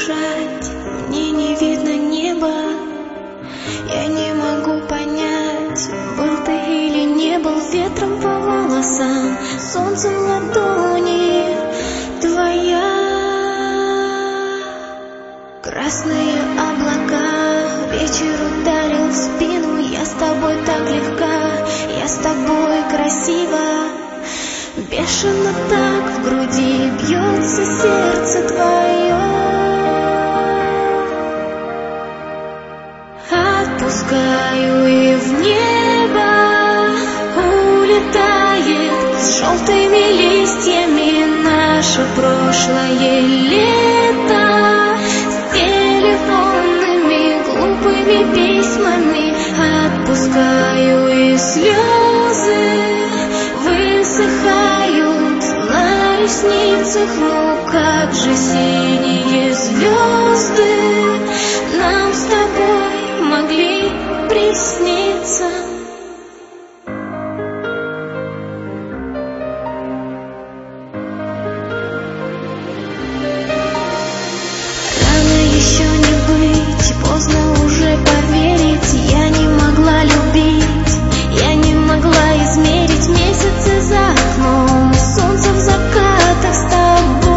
дышать, мне не видно неба. Я не могу понять, был ты или не был, ветром по волосам, солнцем в ладони твоя. Красные облака, вечер ударил в спину, я с тобой так легка, я с тобой красива. Бешено так в груди бьется сердце твое. Отпускаю и в небо улетает с желтыми листьями наше прошлое лето, с телефонными глупыми письмами. Отпускаю и слезы высыхают на ресницах. Ну как же синие звезды нам с тобой могли присниться. Рано еще не быть, поздно уже поверить. Я не могла любить, я не могла измерить месяцы за окном, солнце в закатах с тобой.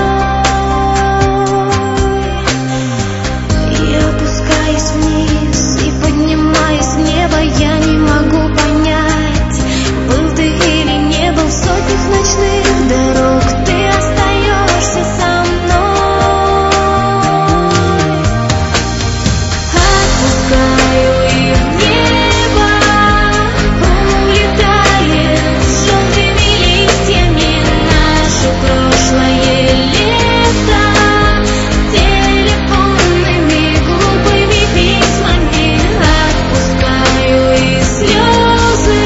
Я опускаюсь вниз и поднимаюсь в небо. Я не могу понять, был ты или не был, в сотнях ночных дорог ты остаешься со мной. Отпускаю и в небо улетает с желтыми листьями наше прошлое лето, телефонными глупыми письмами. Отпускаю и слезы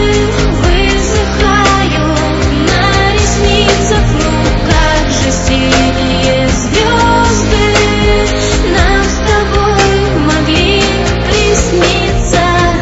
высыхают на ресницах. Ну как же синие звезды нам с тобой могли присниться.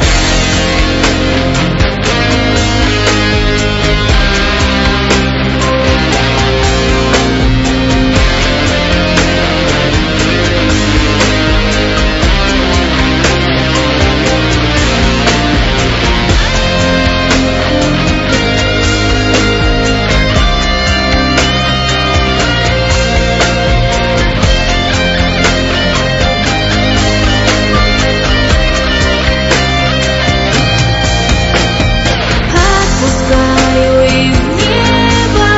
Отпускаю и в небо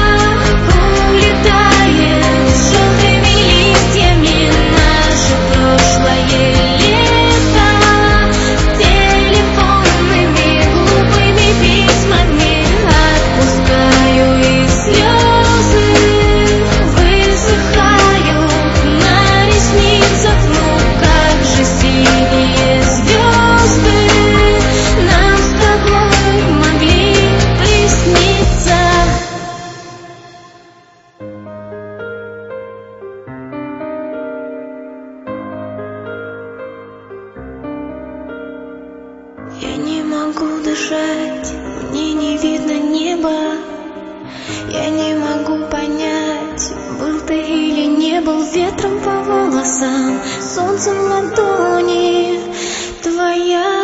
улетает с желтыми листьями наше прошлое лето, с телефонными глупыми письмами. Отпускаю и слезы высыхают на ресницах. Ну как же синие звезды нам с тобой могли присниться. Я не могу дышать, мне не видно неба. Я не могу понять, был ты или не был, ветром по волосам, солнцем в ладони твоя.